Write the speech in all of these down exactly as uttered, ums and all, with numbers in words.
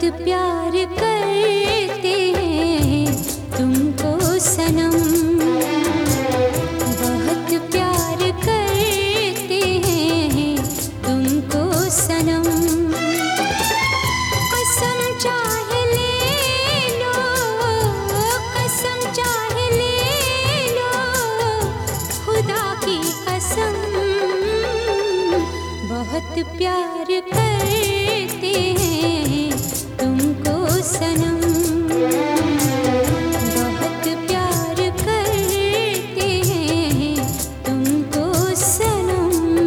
प्यार करते हैं तुमको सनम, बहुत प्यार करते हैं तुमको सनम। कसम चाहे ले लो, कसम चाहे ले लो, खुदा की कसम, बहुत प्यार करते हैं तुमको सनम, बहुत प्यार करते हैं तुमको सनम।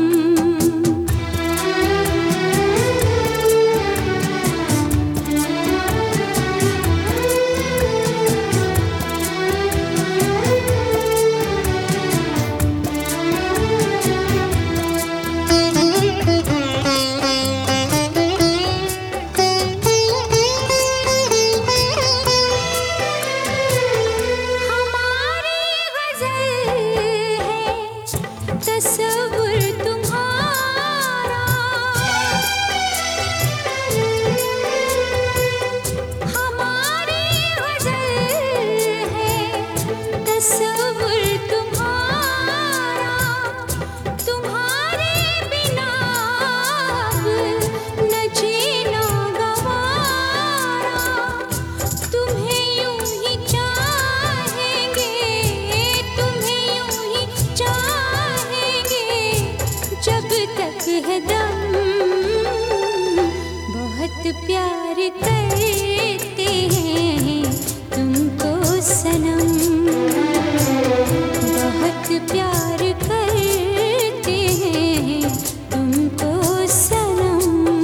तस्वुर तुम्हारा हमारी गज़ल है, तस्वुर तुम्हारा, तुम्हारे बिना अब न जीना गवारा। तुम्हें यूं ही चाहेंगे, तुम्हें यूं ही चाहेंगे जब तक है दम, बहुत प्यार करते हैं तुमको सनम, बहुत प्यार करते हैं तुमको सनम।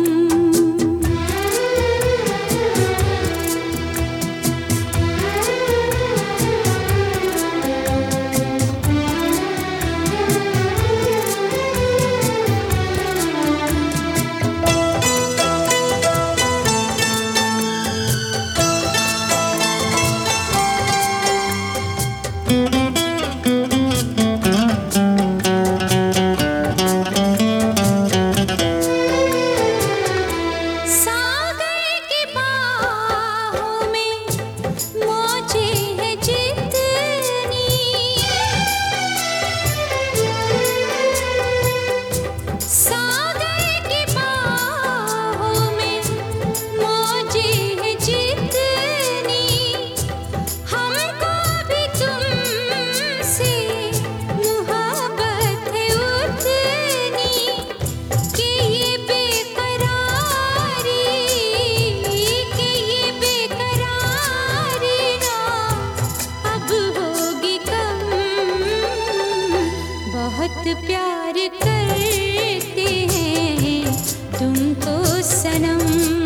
बहुत प्यार करते हैं तुमको सनम,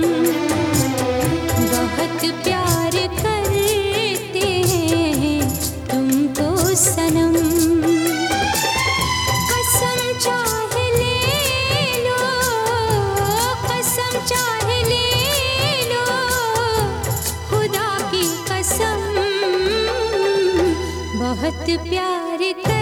बहुत प्यार करते हैं तुमको सनम। कसम चाहे ले लो, कसम चाहे ले लो, खुदा की कसम, बहुत प्यार कर